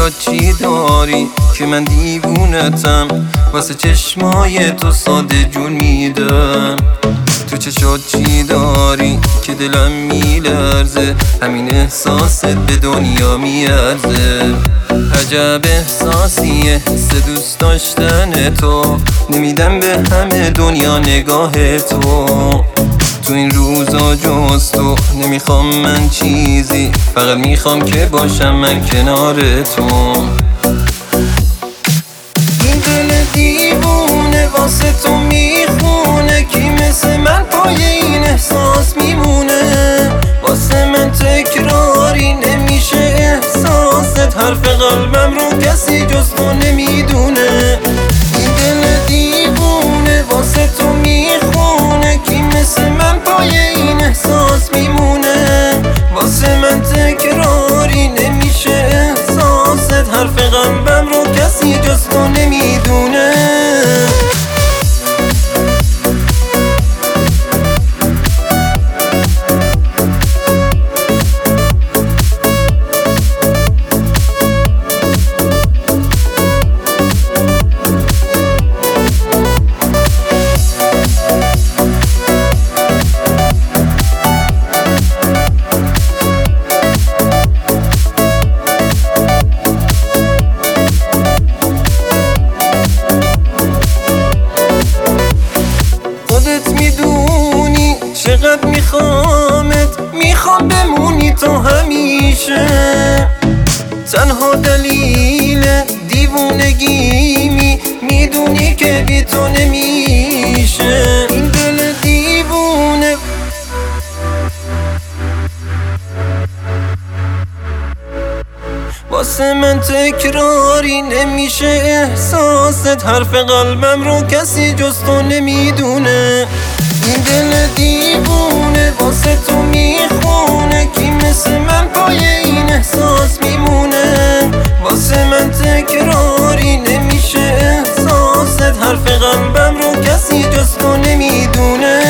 شاد چی داری که من دیوونتم، واسه چشمای تو ساده جون میدم. تو چشات چی داری که دلم میلرزه، همین احساست به دنیا میارزه. عجب احساسیه حس دوست داشتن تو، نمیدم به همه دنیا نگاه تو. تو این روزا جز تو نمیخوام من چیزی، فقط میخوام که باشم من کنار تو. این دل دیوونه واسه تو میخونه، کی مثل من پای این احساس میمونه. واسه من تکراری نمیشه احساست، حرف قلبم رو کسی جز تو نمیدونه. این دل دیوونه واسه تو میخونه، کی مثل من پای این احساس میمونه. واسه من تکراری نمیشه احساست، حرف قلبم رو کسی جز تو نمیدونه. میدونی چقدر میخوامت، میخوام بمونی تو همیشه. تنها دلیل دیوونگیمی میدونی که بی تو نمیشه. این دل دیوونه واسه من تکراری نمیشه احساست، حرف قلبم رو کسی جز تو نمیدونه. این دل دیوونه واسه تو میخونه، کی مثل من پای این احساس میمونه. واسه من تکراری نمیشه احساست، حرف قلبم رو کسی جز تو نمیدونه.